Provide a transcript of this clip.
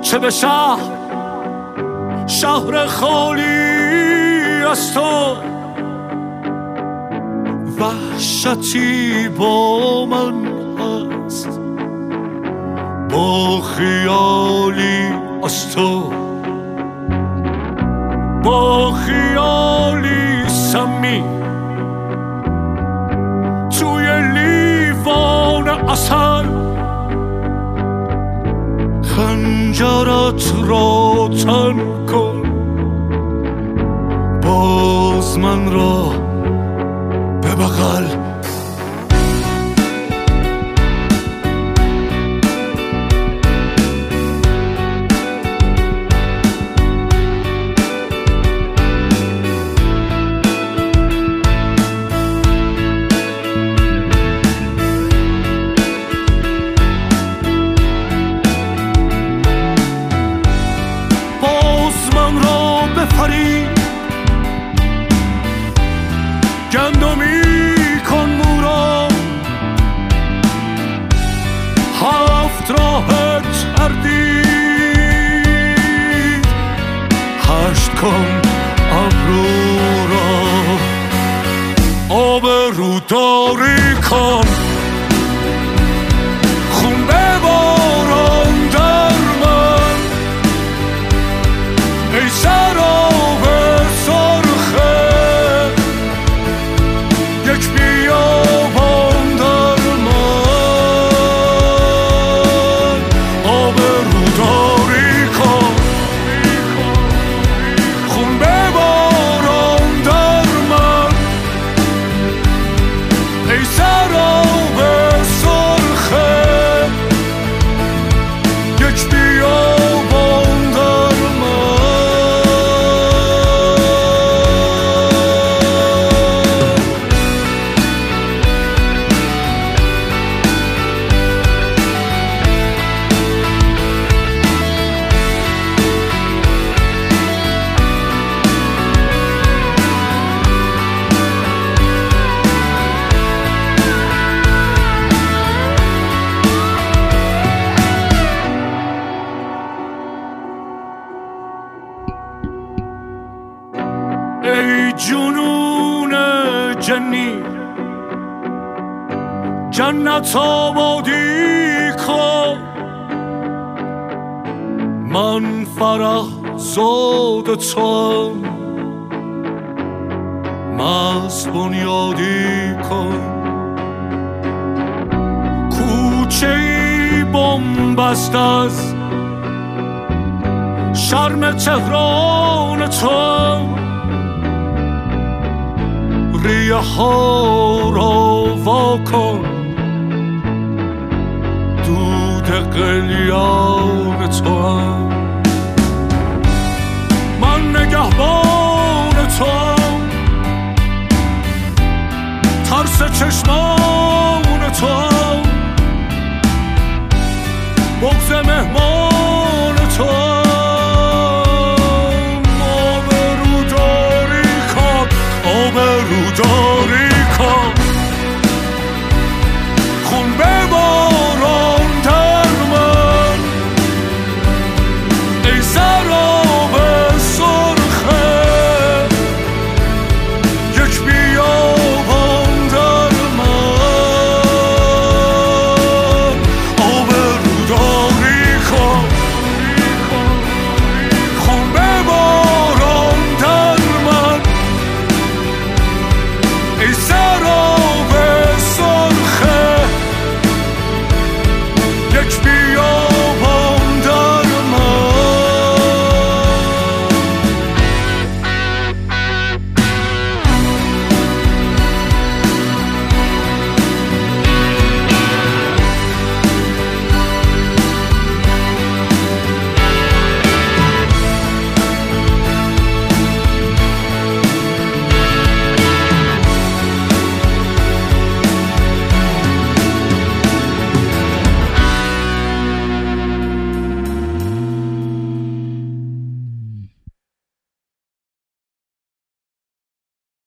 چه به شهر خالی از تو، وحشتی با من هست با خیالی از تو، با خیالی سمی توی لیوان عسل، خنجرت را تن کن باز من را به بغل. گندمی کن مورا، هفت راه تردید، هشت کن ابرو را، آب روداری کن، خون بباران در من ای سراب سرخه، یک بیابان در من، آب روداری کن، خون بباران در من ای سراب سرخه، یک بیابان در من. ای جنون جنی جنت آبادی کن، من فرح زاد توام، مست بنیادی کن، کوچه ای بنبست از شرم تهران توام، ریه ها را وا کن، دود قلیان توام.